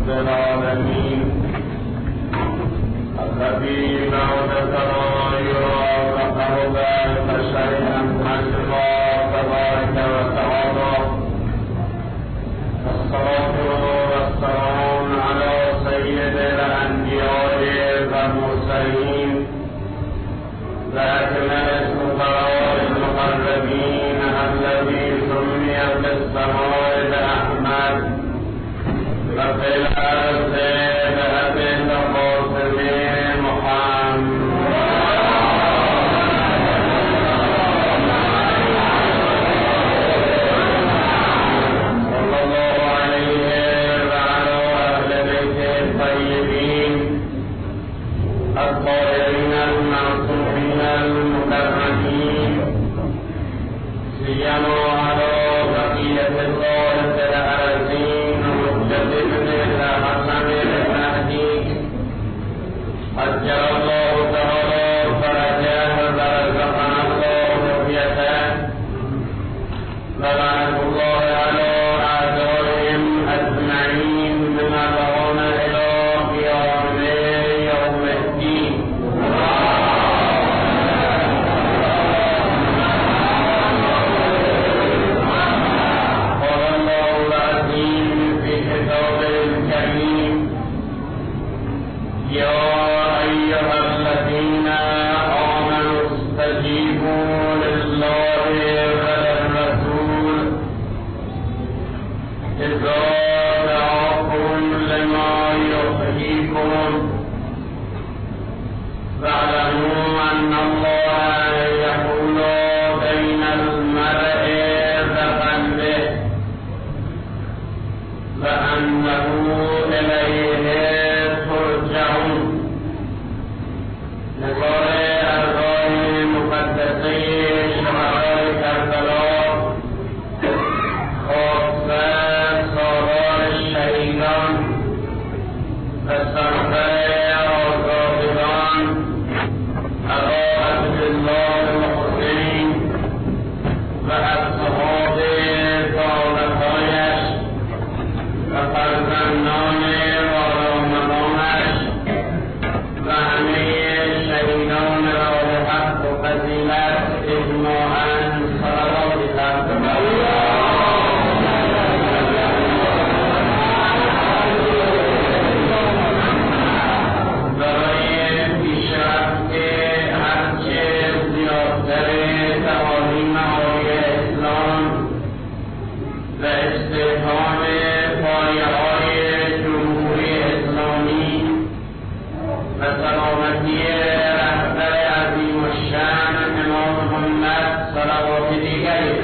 رب العالمين الذي بعدك لا يرى كقربك شيئا حسبا تبارك وتعالى. والصلاة والسلام على سيد الأنبياء والمرسلين وأكمل الفقراء المقربين الذي سمي بالسماء بأحمد وفي الأرض بأبي القاسم محمد صلى الله عليه وعلى أهل بيته الطيبين الطاهرين المعصومين المكرمين سيما على بقية الله في الأرضين مجدد الحسن المهدي أجر الله تعالى فرجاه ورزقنا الله رؤيته ولعنة الله على أعدائهم أجمعين من الآن إلى قيام يوم الدين. قال الله العظيم في كتابه الكريم: يا أيها الذين آمنوا استجيبوا لله وللرسول إذا دعاكم لما يحييكم واعلموا أن الله يحول بين المرء وقلبه وأنه إليه ترجعون. نظر أرواح مقدسه شهداء کربلا خاصه سالار شهیدان و سرور آزادگان علی عبدالله الحسین و اصحاب دعوتهایش و فرزندان آرامگانش و همه شهیدان راه حق و فضیلت اجماعاً صلوات برای پیشرفت هرچه زیادتر تعالیم‌های اسلام و استحکام پایه‌های جمهوری اسلامی و سلامتی رهبر عظیم الشأن امام محمد صلوات دیگری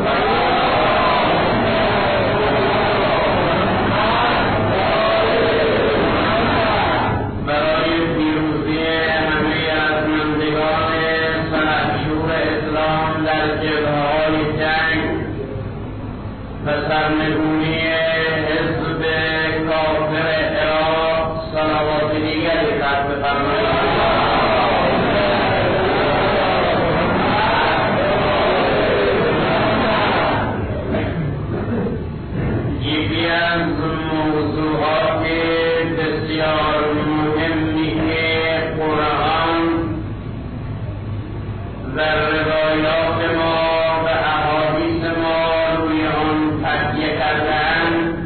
برای پیروزی همه ازمندگان سلحشور اسلام در جبهه‌های جنگ و سرنگونی حزب کافر عراق صلوات دیگری بفرمایید. یکی از موضوعات بسیار مهمی که قرآن و روایات ما و احادیث ما روی آن تکیه کردند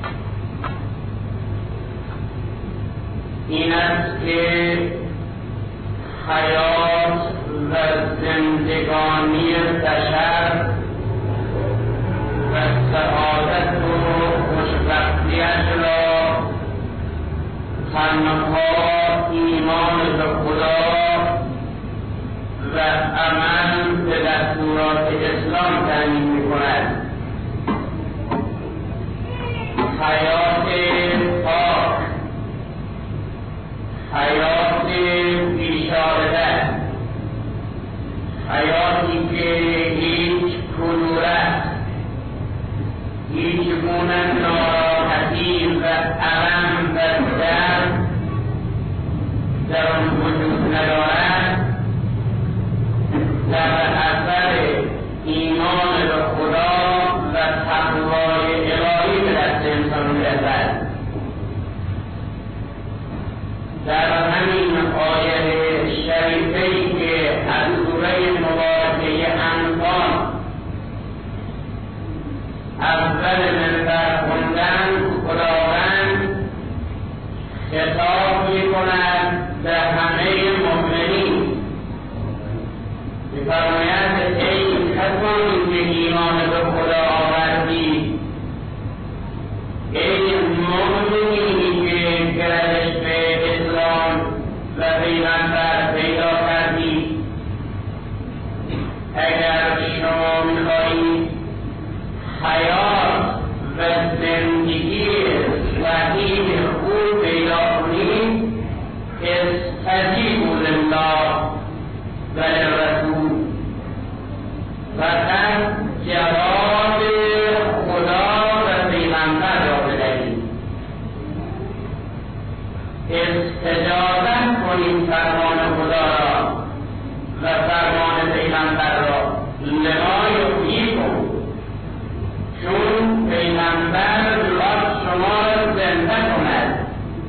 این است که حیات و زندگانی بشر و سعادت و خوشبختیش را تنها ایمان به خدا و عمل به دستورات اسلام تعیین می‌کند. حیات پاک، حیات بی‌شارده، حیاتی که هیچ کدورت، هیچ گونه ناراحتی و الم و درد در آن وجود ندارد، در اثر ایمان به خدا و تقوای الهی به دست انسان می‌رسد. در همین آیه شریفه‌ای که از سوره مبارکه انفال اول منبر خوندن، خداوند خطاب می‌کند به همه مؤمنین، می‌فرماید ای کسانی که ایمان به خدا آوردید، ای مؤمنینی که گرایش به اسلام و پیغمبر پیدا کردید، اگر شما می‌خواهید حیات و زندگی صحیح خوب پیدا کنید، استجیبوا لله و للرسول، فقط جواب خدا و پیغمبر را بدهید، استجابت کنید فرمان خدا را و فرمان پیغمبر را، لما یحییکم، چون پیغمبر می‌خواد شما را زنده کند.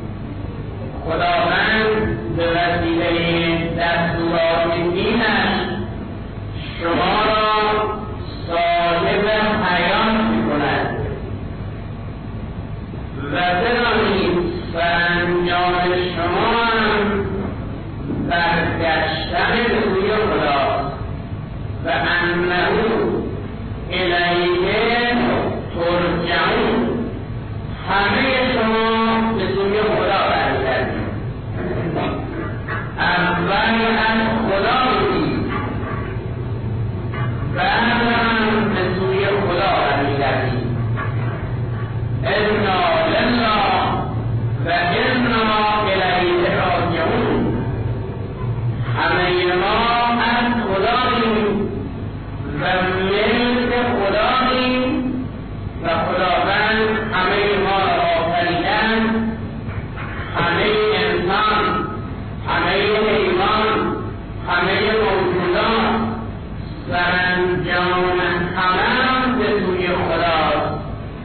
خداوند به وسیله دستورات دینش شما را صاحب حیات می‌کند و بدانید سرانجام شما هم برگشتن به سوی خداست و انه الیه ترجعون، همه شما به سوی خدا برگردید. اول از خدا بودید، بعد هم به سوی خدا برگردید. انا لله و انا الیه راجعون، همه ما از خداییم و ملک خداییم و خداوند همه ما را آفریدن، همه انسان، همه حیوان، همه موجودات، سرانجام همه به سوی خداست،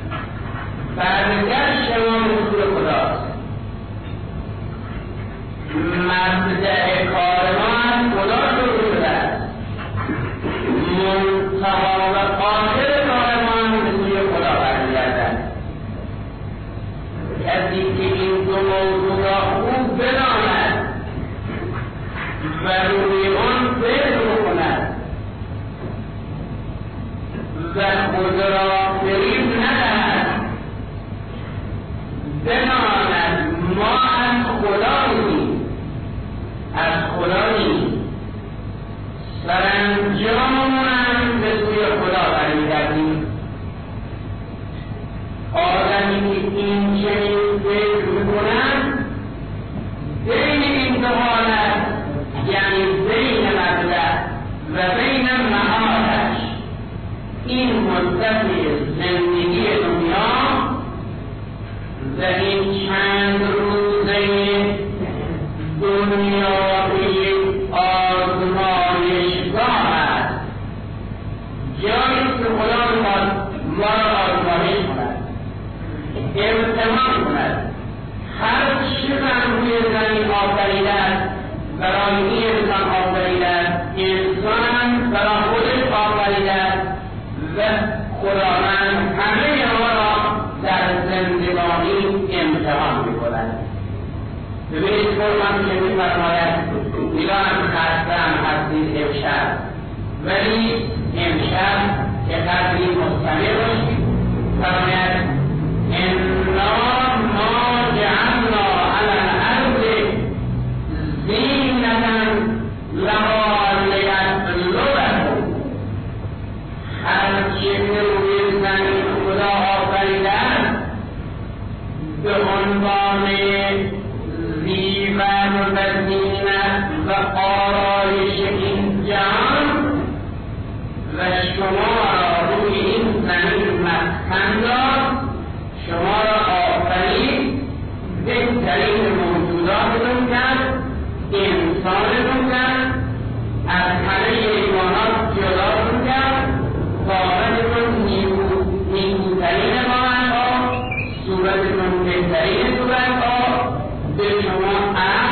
برگشت ما به سوی خداست. مبدأ کار ما از خدا شروع شده است، منتها و آخر کار ما به سوی خدا برمیگردد. کسی که این دو موضوع را خوب بداند و روی آن فکر بکند و خود را فریب ندهد، بداند ما از خداییم، از خداییم، سرانجام هم به سوی خدا برمیگردیم. آدمی که این چنین فکر می‌کند بین این دو حالت، یعنی بین مبدأ و بین معادش، این مدت زندگی دنیا و این چند روزه دنیای آزمایشگاه است، جایی که خدا می‌خواد ما را آزمایش کند، امتحان کند. هر چقدر روی زمین آفریده است برای این انسان آفریده است، انسان برای خودش آفریده است و خداوند همه ما را در زندگانی امتحان می‌کند. ببینید فرمان که می‌فرماید می‌دانم خسته‌ام هستید امشب، ولی امشب که قدری مستمر باشید. فرماید انا ما جعلنا علی الارض زینة لها لیبلوکم، هر چه روی زمین خدا آفریده است به عنوان زیور و زینت و آرایش این جهان و شما را روی این زمین مسکن داد، شما را آفرید، بهترین موجوداتتون کرد، انسانتون کرد، از همه حیوانات جداتون کرد، صورتتون نیکوترین مانندها، صورتتون بهترین صورتها، به شما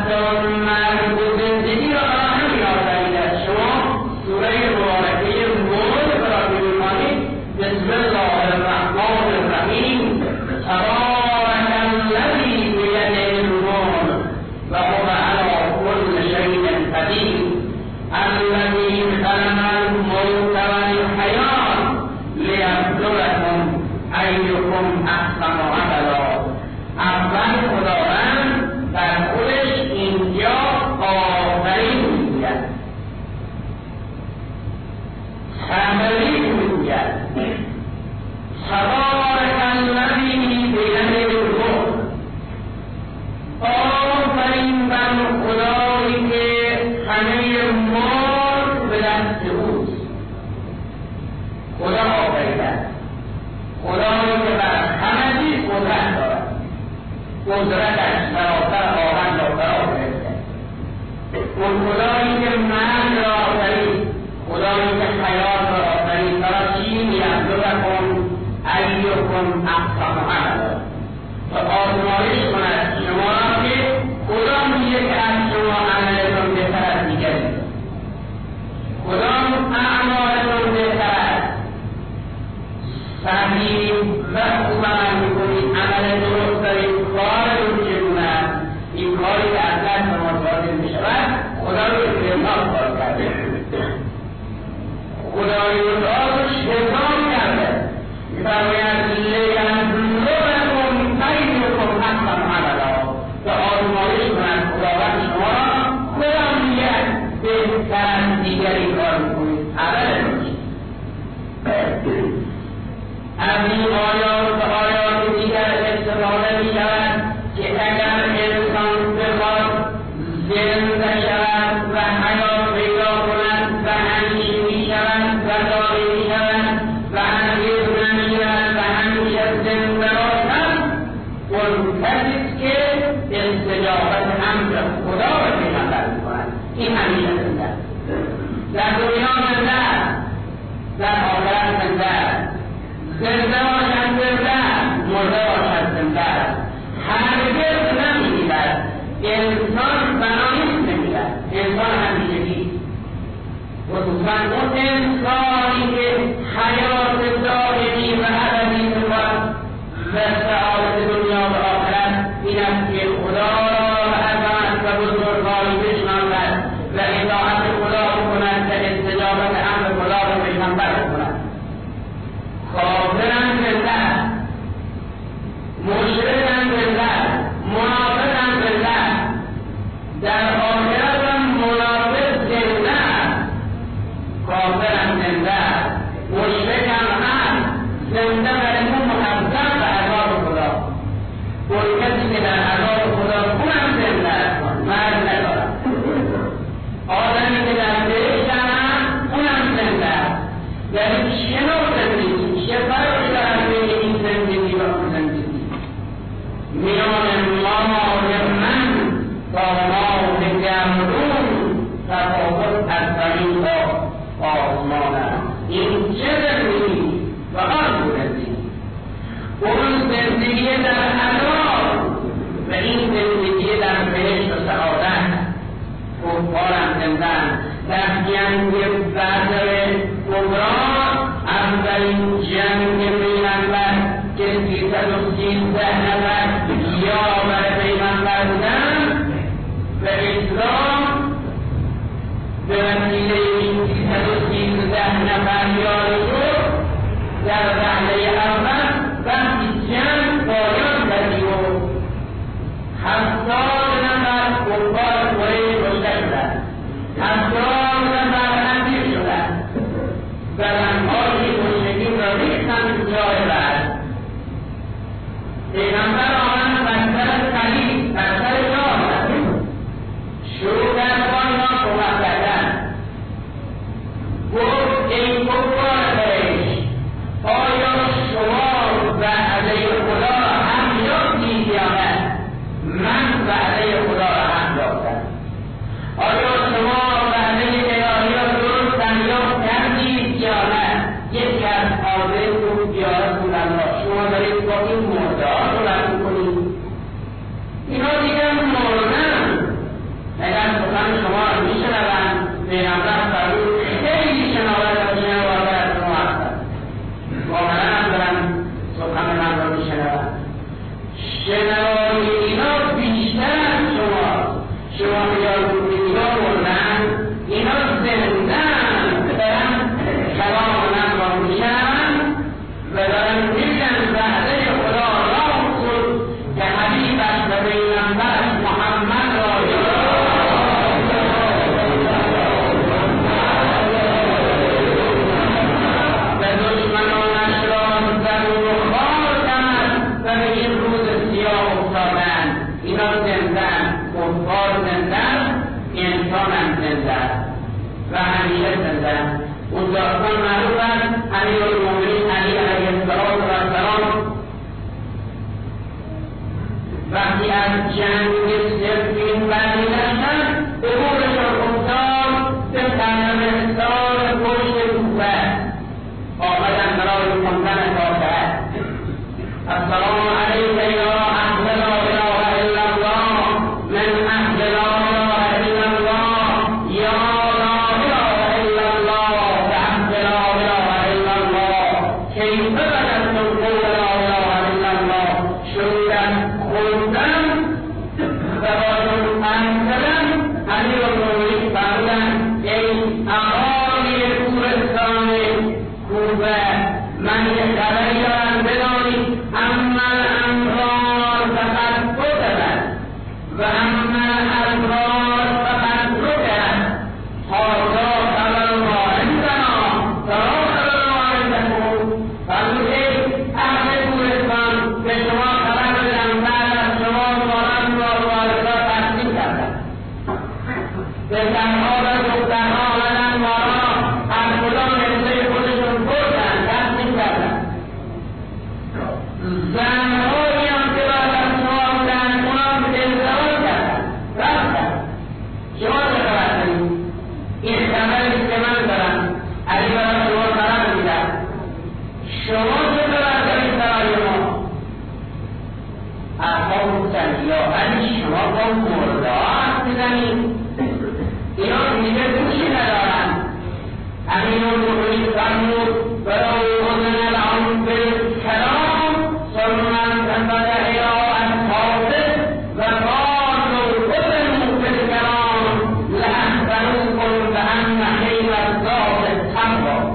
اسباب مربوط زندگی را همین آفریده. شما سوره مبارکه ملک را می‌خوانید. بسم الله الرحمن الرحیم. تبارک الذی بیده الملک و هو علی کل شیء قدیر. الذی خلق الموت والحیات لیبلوکم ایکم احسن عملا. اول خداوند در خودش اینجا آفرین میگوید، تمرین میگوید. تبارک الذی بیده الملک. آفرین بر خدایی که همه ملک به دست اوست. خدا آفریده، خدایی که بر همه چیز قدرت دارد. قدرتش برابر آهن را فرا گرفته. اون خدایی که مرگ را آفرید، خدایی که حیات را آفرید، برای چی لیبلوکم ایکم احسن عملا، تا آزمایش کند شما را که کدام یک از شما عملتان بهتر از دیگری، کدام اعمالتان بهتر است. صحیح و خوب عمل میکنید، عمل درست دارید، کارتون چگونه است. این کاری که از دست شما صادر میشود خدا رو استعمال کار کرده، خدای رو شیطان کرده. می‌فرماید لیبلوکم ایکم احسن عملا، تا آزمایش کند خداوند شما را کدام یک بهتر از دیگری کار میکنید، عملتون چیست. از این آیات دیگر استفاده می شود که اگر انسان بخواد زنده شود و حیات پیدا کند و همیشه می شود و داری می شود و هرگز نمیرد و همیشه زنده باشد، اون کسی که استجابت امر خدا را پیغمبر می کند. این همیشه زنده است، در دنیا زنده است، در آخرت زنده است. زنده باشد زنده است، مرده باشد زنده است. هرگز نمی‌میرد. انسان بنایست نمی‌رد، انسان همیشگی. خصوصا اون انسانی که حیات دائمی و ابدی می‌خواهد و سعادت دنیا و آخرت این است که خدا را به عظمت و بزرگواری بشناسد و اطاعت خدا بکند و استجابت امر خدا را پیغمبر بکند. کافران زنده، مشرکان زنده، منافقان زنده، در آخرت هم منافق زنده، کافران زنده، مشرکان هست زنده برای محضر به عذاب خدا. اون کسی که در عذاب خدا اونم زنده است، مرد ندارد. آدمی که در بهشت هست اونم زنده است. یعنی چه نوع زندگی، چه فرقی دارد بین این زندگی و اون زندگی؟ میان ماه من تا ماه گمرون تفاوت از زمین تا آسمان است. این چه زندگی و آن زندگی؟ اون زندگی در عذاب و این زندگی در بهشت و سعادت. کفارم زندن در جنگ بدر کبرا، اولین جنگ پیغمبر که 313 نفر یاور پیغمبر بودن و اسلام به وسیله این 313 نفر یاری شد. در رحله اول وقتی جنگ پایان رسید و 70 نفر کفار قریش کشته شدند، 70 نفر اسیر شدند و زنهای مشرکین را ریختند جای بعد. پیغمبر آمد بر سر صلیب، بر سر جای شروع کرد با آنها صحبت کردن. گفت ای کفار قریش، آیا و همیشه زنده‌اند. اون داستان معروف است، امیرالمومنین علی علیه السلام وقتی از جنگ صفین برمیگشتند به قولشان افتاد به ترکمنستان پشت کوفه آمدن برای خواندن فاتحه. السلام علیک یا اهل لا اله الا الله من اهل لا اله الا الله یا لا اله الا الله و اهل لا اله الا الله کیف بدتم قول لا اله الا الله. شروعاً خوندن و باشون انزلن امیرالمومنین فرمودند ای اهالی کوهستان کوفه من یک خبری دارم بدانید اما الامرار فقط کتبت و اما الابرار فقط رکبت هذا خبر ما عندنا فلا خبر ما عندكم. فرمود ای اهل کوهستان به شما خبر بدم بعد از شما مانند را واردات تقسیم کردن به زنها و دخترها آمدن مارا از کدام حصه خودشون بردن تقسیم کردن. زنهایی هم که بعد از شما بودن اونها ازدواج کردن رفتن. شما چه خبر دارید؟ این خبری که من دارم علی برای شما خبر میدم. شما چه خبر دارید برای ما؟ اصحاب گفتند یا علی شما با مرده حرف میزنید؟ اینا میگه گوشی ندارن. امیرالمومنین فرمود برای اذن لهم بالکلام ثم انتبه الی اصحابه و قالوا اذنوا بالکلام لاخبروکم بان خیر الذات التقوی.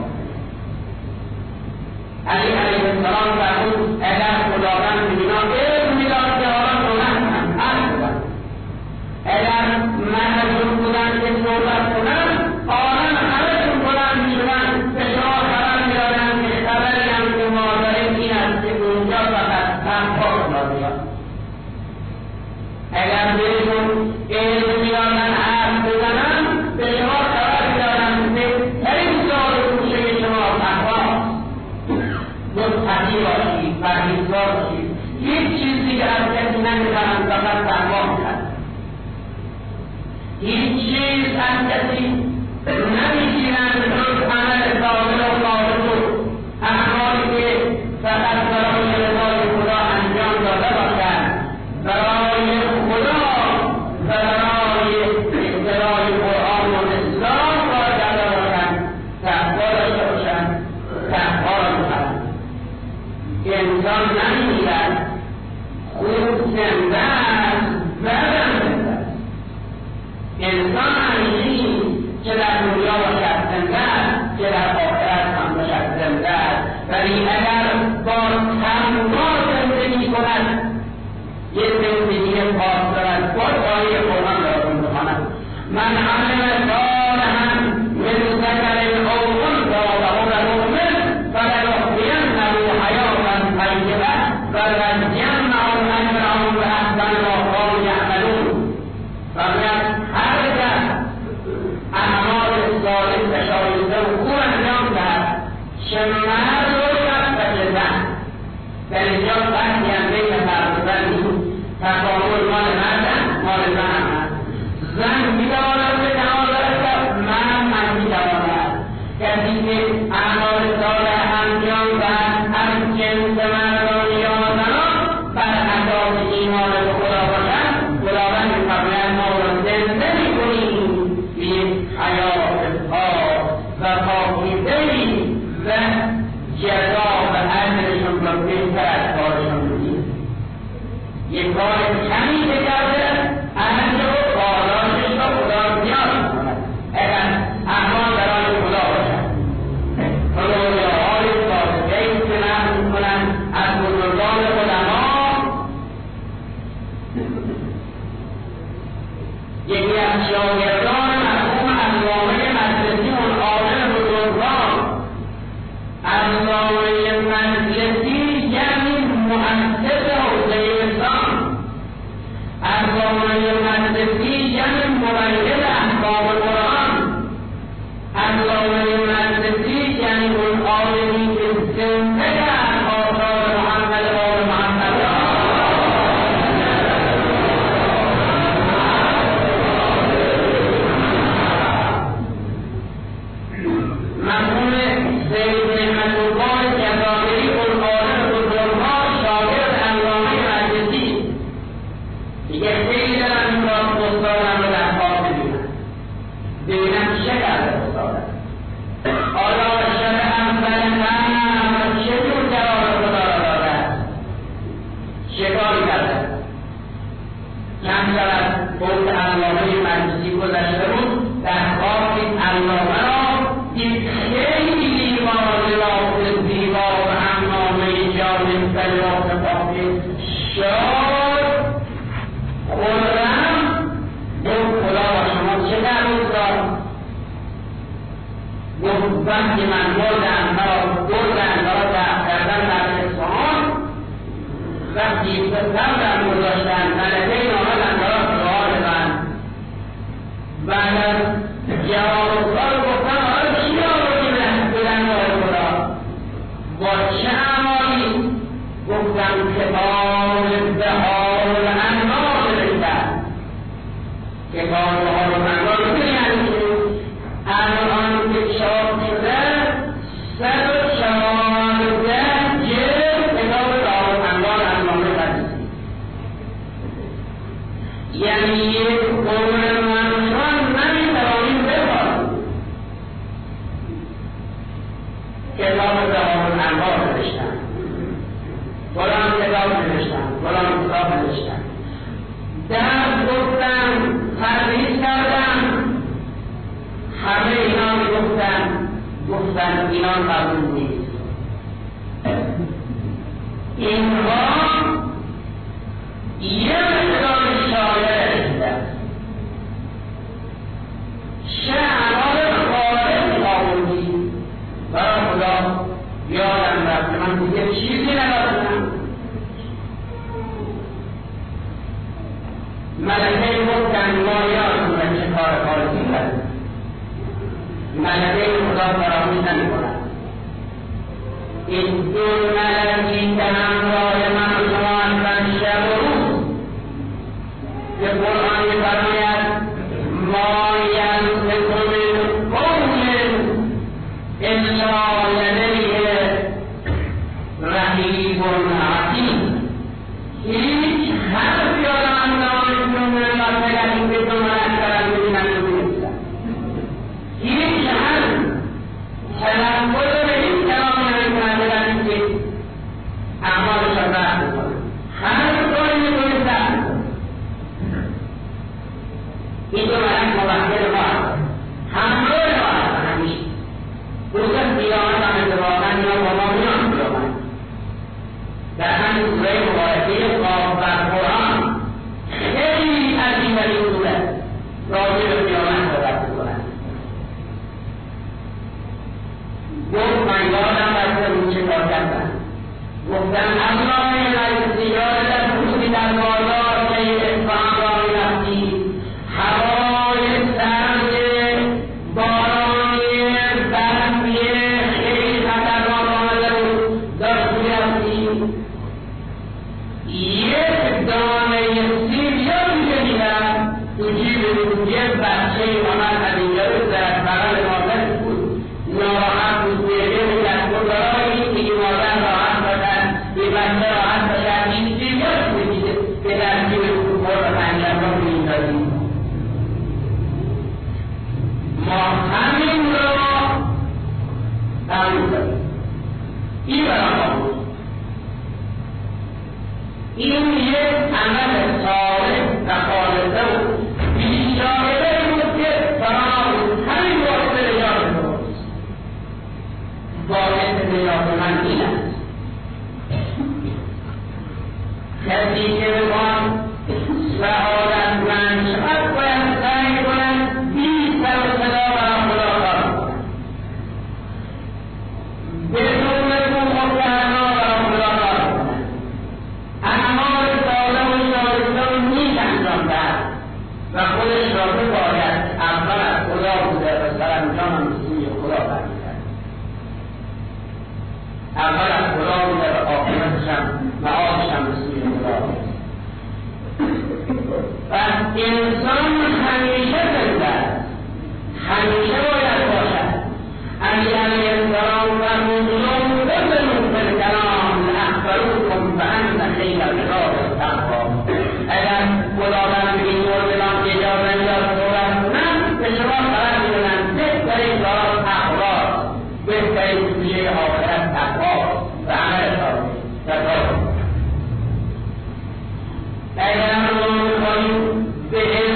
علی علیه السلام فرمود اگر خداوند اینا علم میداد که آن بلند هستند، اگر محضور بودن که صحبت کنن آنان همهشون بلند میشدن به شما خبر میدادن که خبری هم که ما داریم این است که اونجا فقط تنها میاد. اگر بهشون علم میدادن حرف بزنن به شما خبر میدادن که بهترین جای گوشه شما تقواست. متقی باشید، پرهیزگار باشید. هیچ چیزی که از کسی نمیخواهند فقط تقوا میکنند. هیچ چیز از کسی نمیگیرند جز عمل کامل و خالص، اعمالی که فقط برای رضای خدا انجام داده باشند، برای خدا و برای احترام قرآن و اسلام کار کرده باشند، تقوا داشته باشند، تقوا را میکنند. انسان نمیگیرد خود زنده است بدن زنده است. انسان همیشه که در دنیا باشد زنده است، که در آخرت هم باشد زنده است. ولی اگر با تقوا زندگی کند یک زندگی خاص دارد، باید آیه قرآن را بخواند. من عمل صالحا من ذکر او انثی وهو مؤمن فلنحیینه حیاة طیبة ولنجزینهم اجرهم باحسن ما كانوا یعملون. فرمود هر کس اعمال صالح و شایسته و خوب انجام دهد، چه مرد باشد و چه زن. در اینجا بحثی هم بین مرد و زن نیست. تکامل مال مردن، مال زن هست. زن میتواند به کمال برسد، مرد میتواند. کسی که اعمال صالح انجام دهد از جنس مردان یا زنان بر اساس ایمان به خدا باشد، خداوند می‌فرماید ما را زنده می‌کنیم به یک حیات پاک و پاکیزه‌ای و جزا و اجرشون را بهتر از کارشون می‌دهیم. یک کار کمی که کرده اجر و پاداشش را خدا زیاد می‌کند اگر اعمال برای خدا باشد. رویاهای صادقه‌ای که نقل می‌کنند از بزرگان علما، یکی از شاگردان مرحوم علامه مجلسی اون عالم بزرگوار، علامه مجلسی یعنی مؤسس حوزه اسلام، علامه مجلسی یعنی مبین احکام قرآن، وقتی من بردن را دفت کردن در اصفهان، وقتی صبرم گذاشتن ملکه این آمدن را سوال من بعد از جواب سوال گفتم آره چی آوردی بودن خدا با چه اعمالی؟ گفتم کتاب بهار الانوار نوشتن. کتاب بهار الانوار یعنی که الان که چاپ شده 114 جلد کتاب بهار الانوار از نامه حدیثی، یعنی یک عمر منشان نمیتوانیم بخوانیم. کتاب بهار الانوار نوشتن، فلان کتاب نوشتن، فلان کتاب نوشتن، درد گفتن، تدریس کردن، همه اینا گفتن اینا قبول نیست. اینها یه مقدار شاعر رسیدن، شعرهای خالص آوردی برای خدا یادم رفت، من دیگه چیزی نداشتم. ملکه گفتن ما یادتونه چه کار خالصی کردن. ملکه خدا فراموش نمی‌کند. این دو ملکی که همراه من و شما هستند شب و روز، که قرآن می‌فرماید ما ینطق من قول الا لدیه رقیب عتید. هیچ حرفی آدم نمی‌تونه بگن که تو من کردن ببینن. هیچ حرف تلفظ به هیچ کلام نمی‌کنن بگن که اعمالش را رفت می‌کنن. هر کاری می‌کنه رفت می‌کنه. این دو ملک موکل ما هستن، همراه ما هستن همیشه. روز قیامت هم اتفاقاً اینا با ما میان قیامت. در همین سوره مبارکه قاف در قرآن خیلی عظیم این سوره راجع به قیامت صحبت می‌کند. گفت من یادم رفته بود چه کار کردن. گفتم الله الزیار در خصوصی در بازار که اصفهان را می‌رفتی، هوای سرد بارانی برفی خیلی خطرناک آمده بود، داشت می‌رفتی یک دانه سیب یا می‌شنیدم تو جیب بود. یک بچه آمد از اینجا رو در بغل مادرش بود، ناراحت بود، بیرده بود از کجایی که مادر راحت باشد، یه بچه راحت باشد، این سیب یا می‌شنیده که در جیب بود خورد پنجم را می‌دادیم. ما همین را قبول داریم. این برای بود. این یک عمل صالح و خالصه و بیشاهده بود که فراموش همین واسطه نجات بود. باعث نجات من این است. کسی که بخوان سعادتمند شود باید سعی کنند بی سر و صدا برای خدا کار کنند، بدون مخاطبه‌ها برای خدا کار کنند. اعمال صالح و شایسته رو می‌انجامد و خودش را بباید اول از خدا بوده و سرانجام هم سوی خدا برمی‌گردد. اول از خدا بوده و عاقبتش هم معادش هم سوی خدا. پس انسان همیشه زنده است، همیشه باید باشد. علی علیه السلام فرمودند بزنوا فی الکلام لاخبروکم بان خیر الرجال التقوا. اگر خداوند به این مردگان اجازه میداد صحبت کنند، به شما خبر میدادند بهترین کار تقوا، بهترین توشه آخرت تقوا و عمل صالح. اگر ما می‌خواهیم به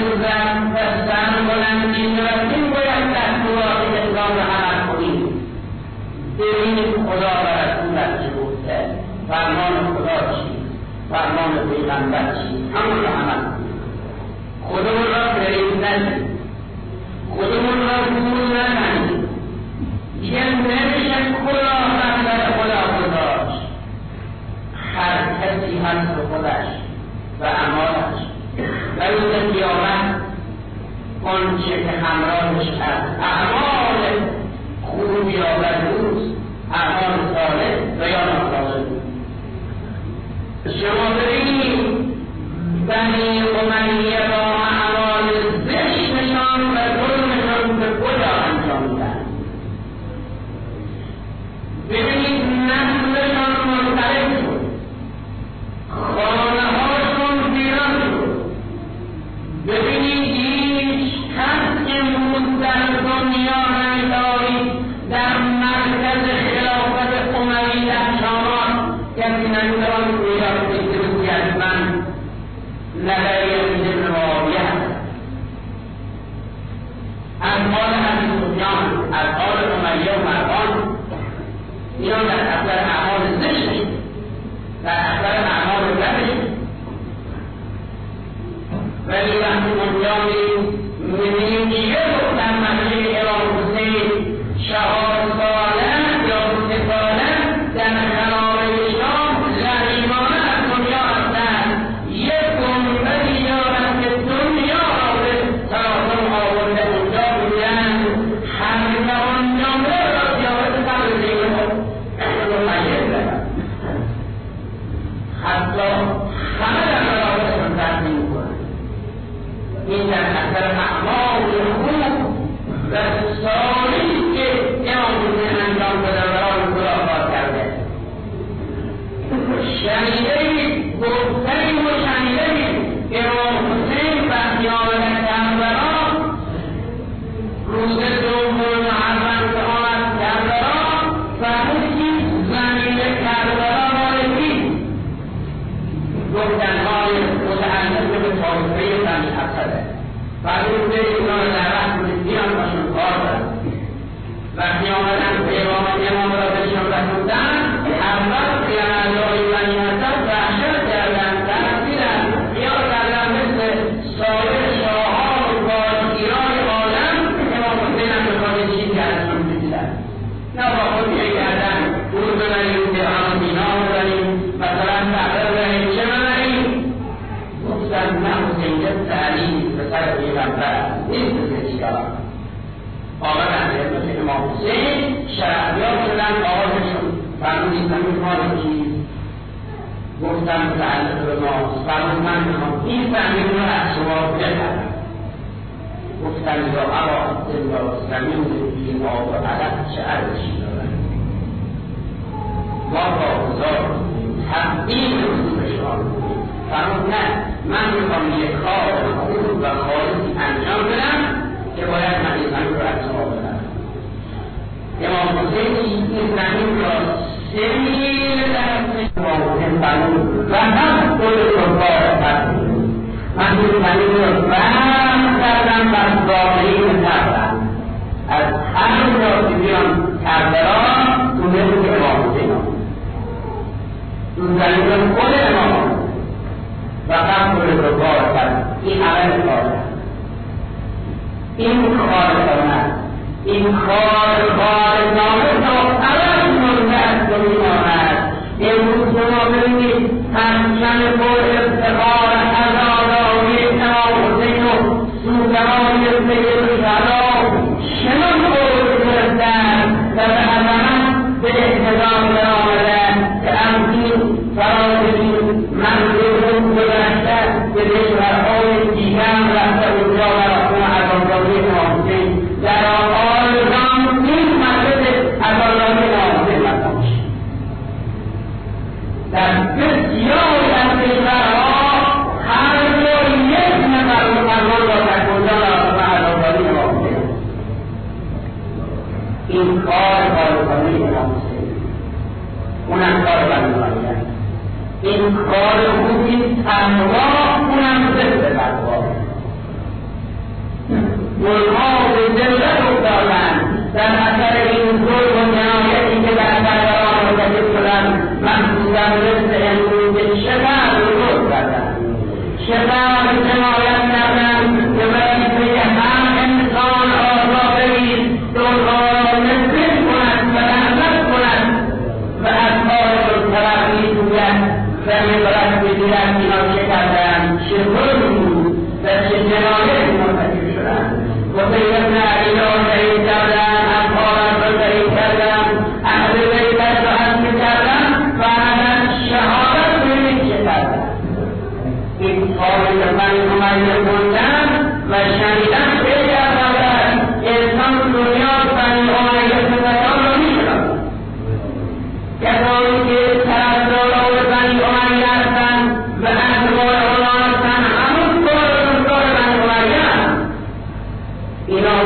آنچه که همراهش از اعمال خوب یا بدوست، اعمال صالح و یا ناصالح بود. شما ببینید بنی امیه با اعمال زشتشان و ظلمشان به کجا انجام میدن. ببینید نسلشان منقلب شد، خانه هاشون ویران شد. ببینید هیچ کس امروز در دنیا نمیدارید در مرکز خلافت امیه در شام کسی نمیدارید ویران بگیرد از من نظریه ابن معاویه از حال ابی سفیان، از حال امیه و مروان، اینا در اثر اعمال زشت، در اثر اعمال بدش. ولی وقتی اونجا می‌بینیم چیه گفتن مسیح امام حسین شهاد سالم یا حسین سالم در خرابه شام رحیمانه از دنیا هستند. یک گنبدی دارند که دنیا را به تلاطم آورده اونجا بودند، همه آنجا را زیارت قبر دیگه حتی همه در برابرشون تحمیل می‌کنند. این در اثر اعمال خوب و صالحی که امام حسین انجام داده برای خدا کار کرده. شنیده‌اید، گفته‌اید و شنیده‌اید امام حسین وقتی آمدن کربلا، روز دوم محرم که آمد کربلا، فرمودید زمین کربلا مالکی گفتن های متعلق به طایفه بنی اسده. فرمود به اینا رو دعوت کنید بیان باشون کار دارن. وقتی آمدن پیغام امام را بهشون رسوندن، اول خیانت‌های بنی اسد وحشت کردن، ترسیدن، خیال کردن مثل سایر شاهان و بازگیران عالم امام حسین هم بخواد چیزی ازشون بگیرن. نه با خود میگه کردن پول ببریم، درهم و دینار ببریم، مثلا تحقیق ببریم، چه ببریم؟ گفتن نه حسین یک تعلیم پسر پیغمبر نیست که چیکار آمدن خدمت امام حسین، شرعیات شدن، آوازشون فرمودید همین کار چیز گفتن متعلق به ماست. فرمود من میخوام این زمین رو از شما ببرم. گفتن یا ابا عبدالله زمین بی آب و علف چه ارزشی دارد؟ ما با هزار تبدیل به شما بودیم. فرمود نه، من میخوام یک کار خوب و خالصی انجام بدم که باید من این زمین رو از شما بدم. امام حسین این زمین را سمیل در امام حسین فرمود و هم خود کفار فرمود من این زمین رو فهم کردم و واقعی کردم. از همین را که بیان کربلا تونه بود که امام حسین آمد اون زمین رو خود امام آمد و هم خود کفار کرد. این عمل کار این کار کنند، این کار نامه تا عوض مونده از دنیا آمد. امروز شما ببینید پرچم پر افتخار هزارانی امام حسین و سوگواری سید شهلا شنان خود گرفتند و به عظمت به احترام درآمدند که امکین فرازشون منظورون گذشته به کشورهای دیگر رفته اونجا و در آقای رام این مسجد عبالانی نامده مقامش در بسیاری از کشورها هر دو یک نفر مسلمان را در کجا و عبالانی نامده. این کار عبالانی نامده اونم کار بندانی این کار خوبی تنها اونم ضد تقوا ملها به ذلت افتادند در اثر این ظلم و جنایتی که در سروران مرتکب شدند. مخصوصا مثل امروز چقدر بزرگ کردند، چقدر جنایت کردند که وظیفه هر انسان آزادگی دنیا را نفرت کند و لعنت کند و از کار ترقی گوید و عبرت بگیرد. اینا چه کردند، چه ظلم بود و چه جنایتی مرتکب شدند.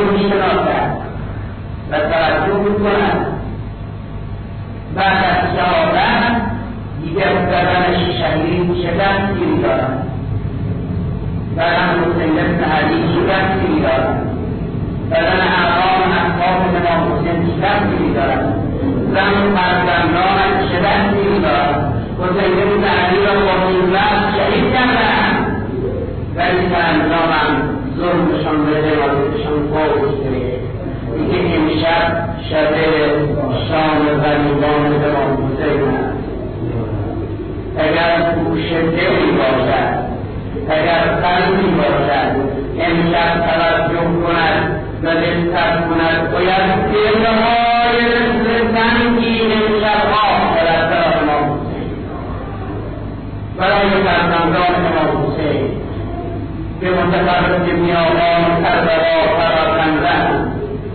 میشناسد و توجه کند. بعد از شهادت دیگر بدنش شکستی دارد و هم حسین ابن علی شکستی دارد، بدن اعظام اصحاب امام حسین شکستی دارد، زن فرزندانش شکستی دارد. حسین ابن علی را با نیمت شهید کردند ولی سرانجام ظلمشان به روایتشان فوت شده. دیگه امشب شب شام غریبان امام حسین است. اگر گوش دلی باشد، اگر قلبی باشد، امشب توجه کند و دقت کند، باید دلهای مثل سنگین امشب ها در طرف امام حسین برای فرزندان امام حسین به متفرق میابان کربلا پراکندند.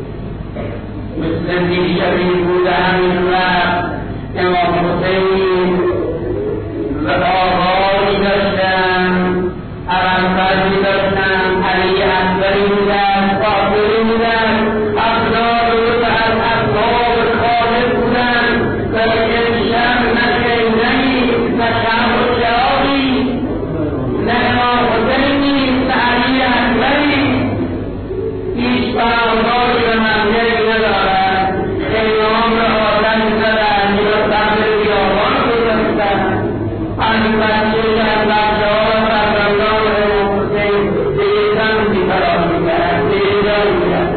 مثل دیشبی بوده همین وقت امام حسین و آقایی داشتن، عرمفردی داشتن، علی اکبری بودن، فاطری بودن، افضال بودن، از اصحاب خالد بودن، ولی امشب نه شیدنی، نه شمع و چراغی، نه امام حسینی، نه علی اکبری، هیچ فرامداری به منزلی ندارد. خیام را آدم زدن یا سمت بیابان گذاشتن. از بچه از بچه ها و فرزندان امام حسین به یک سمتی فرار میکرد، به یک جا میکرد.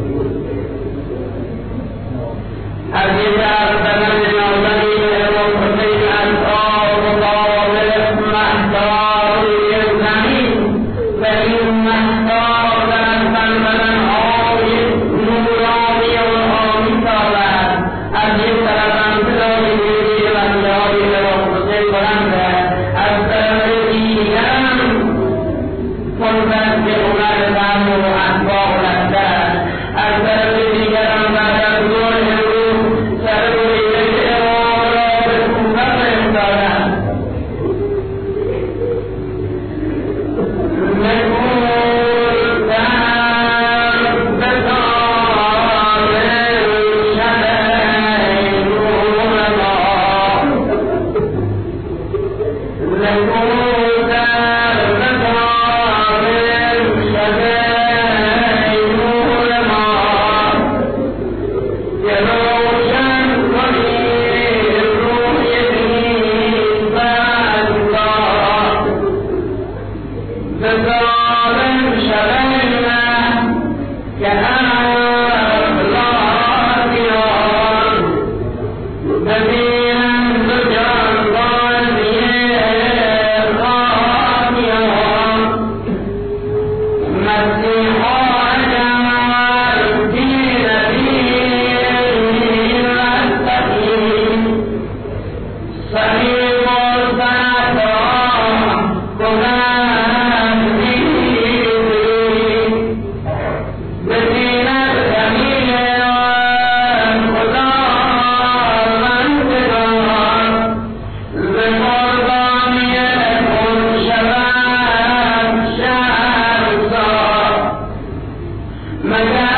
از یک طرف بدن نازنی امام حسین از آب و قابل محتار روی زمین و این محتار در بدنهای نورانی و آمی سازد. از یک طرف امتداد دیگری بچه های امام حسین بلنده، از طرف دیگر فرزند عمر زن و اتباع لشکر، از طرف دیگر بعد از ظهر امروز سر بریده امام را به کوفه فرستادند. مگر